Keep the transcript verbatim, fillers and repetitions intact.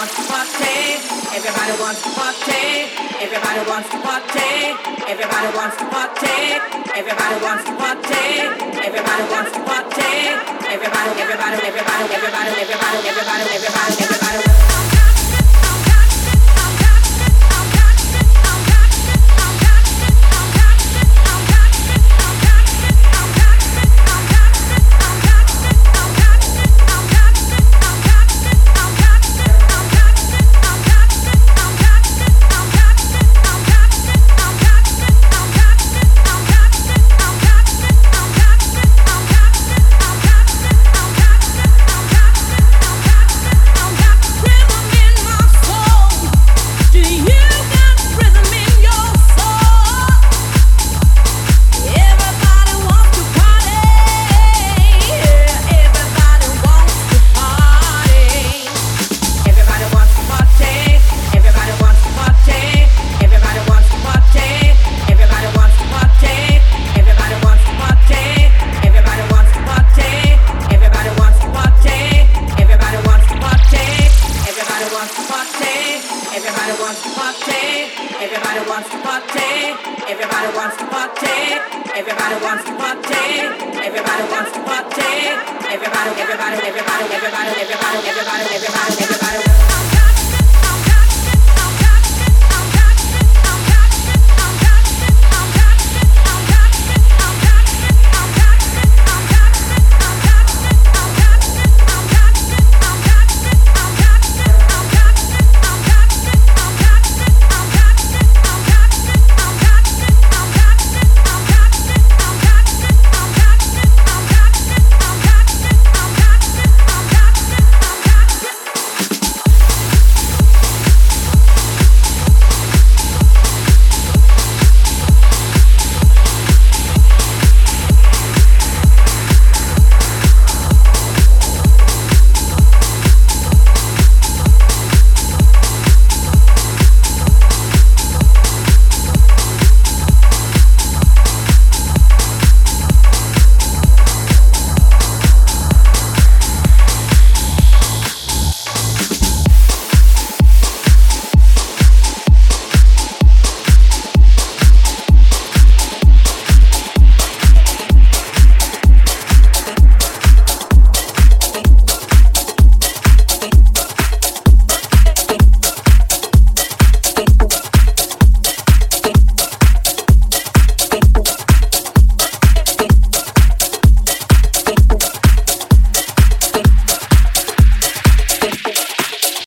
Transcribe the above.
wants to party. Everybody wants to party. Everybody wants to party. Everybody wants to party. Everybody wants to party. Everybody wants to party. Everybody, everybody, everybody, everybody, everybody, everybody, everybody, everybody. Everybody wants to party. Everybody wants to party. Everybody wants to party. Everybody wants to party. Everybody, everybody, everybody, everybody, everybody, everybody, everybody, everybody.